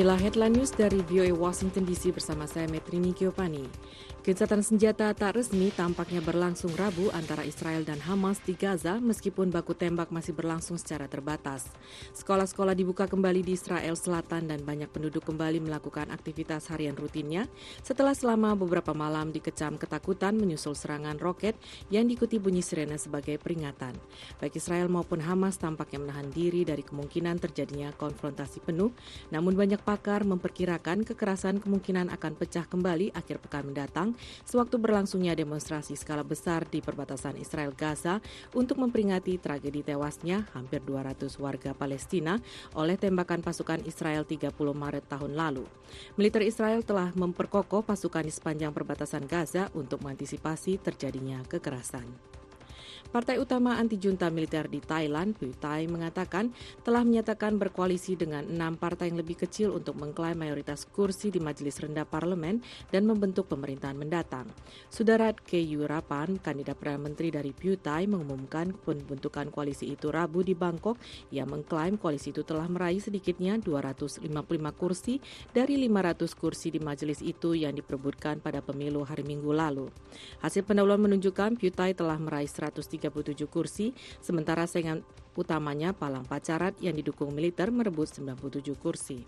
Inilah headline news dari VOA Washington DC bersama saya Metrini Giovanni. Gencatan senjata tak resmi tampaknya berlangsung Rabu antara Israel dan Hamas di Gaza meskipun baku tembak masih berlangsung secara terbatas. Sekolah-sekolah dibuka kembali di Israel Selatan dan banyak penduduk kembali melakukan aktivitas harian rutinnya setelah selama beberapa malam dikecam ketakutan menyusul serangan roket yang diikuti bunyi sirene sebagai peringatan. Baik Israel maupun Hamas tampaknya menahan diri dari kemungkinan terjadinya konfrontasi penuh, namun banyak pakar memperkirakan kekerasan kemungkinan akan pecah kembali akhir pekan mendatang sewaktu berlangsungnya demonstrasi skala besar di perbatasan Israel-Gaza untuk memperingati tragedi tewasnya hampir 200 warga Palestina oleh tembakan pasukan Israel 30 Maret tahun lalu. Militer Israel telah memperkokoh pasukan di sepanjang perbatasan Gaza untuk mengantisipasi terjadinya kekerasan. Partai utama anti-junta militer di Thailand, Pheu Thai, mengatakan telah menyatakan berkoalisi dengan 6 partai yang lebih kecil untuk mengklaim mayoritas kursi di Majelis Rendah Parlemen dan membentuk pemerintahan mendatang. Sudarat Keyurapan, kandidat Perdana Menteri dari Pheu Thai, mengumumkan pembentukan koalisi itu Rabu di Bangkok. Ia mengklaim koalisi itu telah meraih sedikitnya 255 kursi dari 500 kursi di majelis itu yang diperebutkan pada pemilu hari Minggu lalu. Hasil pendahuluan menunjukkan Pheu Thai telah meraih 137 kursi, sementara saingan utamanya Palang Pacarat yang didukung militer merebut 97 kursi.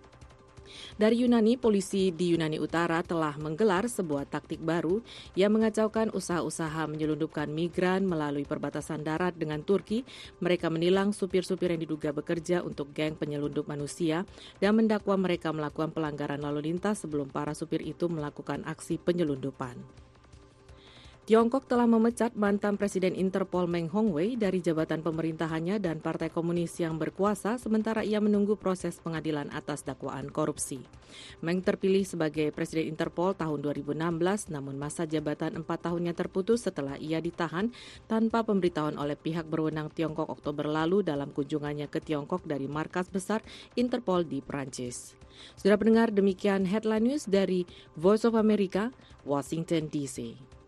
Dari Yunani, polisi di Yunani Utara telah menggelar sebuah taktik baru yang mengacaukan usaha-usaha menyelundupkan migran melalui perbatasan darat dengan Turki. Mereka menilang supir-supir yang diduga bekerja untuk geng penyelundup manusia dan mendakwa mereka melakukan pelanggaran lalu lintas sebelum para supir itu melakukan aksi penyelundupan. Tiongkok telah memecat mantan Presiden Interpol Meng Hongwei dari jabatan pemerintahannya dan Partai Komunis yang berkuasa sementara ia menunggu proses pengadilan atas dakwaan korupsi. Meng terpilih sebagai Presiden Interpol tahun 2016, namun masa jabatan 4 tahunnya terputus setelah ia ditahan tanpa pemberitahuan oleh pihak berwenang Tiongkok Oktober lalu dalam kunjungannya ke Tiongkok dari markas besar Interpol di Prancis. Sudah pendengar, demikian headline news dari Voice of America, Washington DC.